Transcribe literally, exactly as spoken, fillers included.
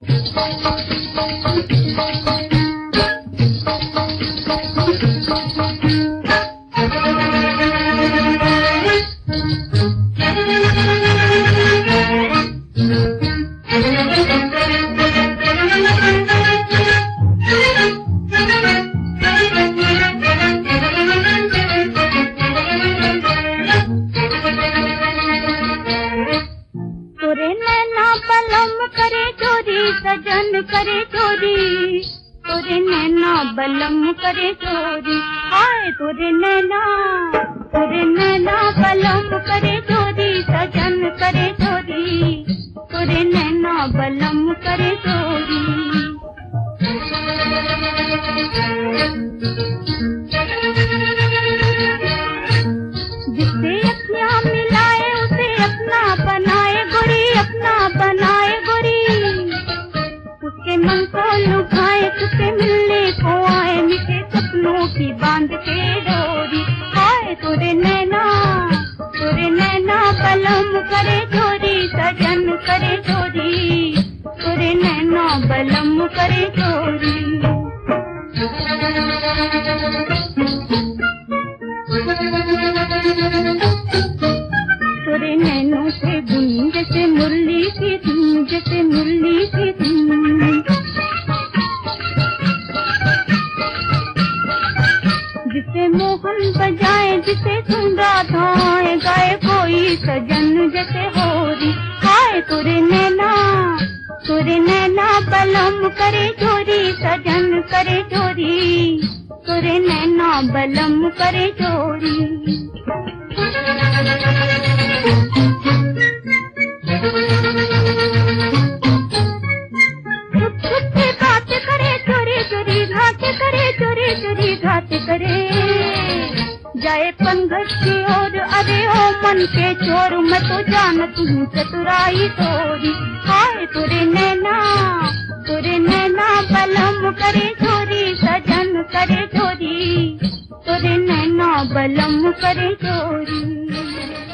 सजन करे चोरी, तोरे नैना बलम करे चोरी, हाय तोरे नैना, तोरे नैना बलम करे चोरी, सजन करे चोरी, तोरे नैना बलम करे चोरी। जिससे अखियाँ मिलाए उसे अपना बनाए गोरी, अपना बनाए गोरी, उसके मन को लुभाए, तुझसे मिलने को आए, मीठे सपनों की बांध के डोरी, हाय तोरे नैना, तोरे नैना बलम करे चोरी, सजन करे चोरी, तोरे नैना बलम करे चोरी। तोरे नैनों से बुन जैसे मुरली की धुन, जैसे मुरली की धुन, जिसे मोहन बजाए, जिसे धुन राधाएं गाए, कोई सजन जैसे होरी, हाय तोरे नैना, तोरे नैना बलम करे चोरी, सजन करे चोरी, तोरे नैना बलम करे चोरी। घात करे चोरी चोरी, घात करे चोरी चोरी, घात करे जाए पंगत की ओर, अरे ओ मन के चोर, मैं तो जानत हूँ चतुराई तोरी, हाय तोरे नैना, तोरे नैना बलम करे चोरी, सजन करे चोरी, तोरे नैना बलम करे चोरी।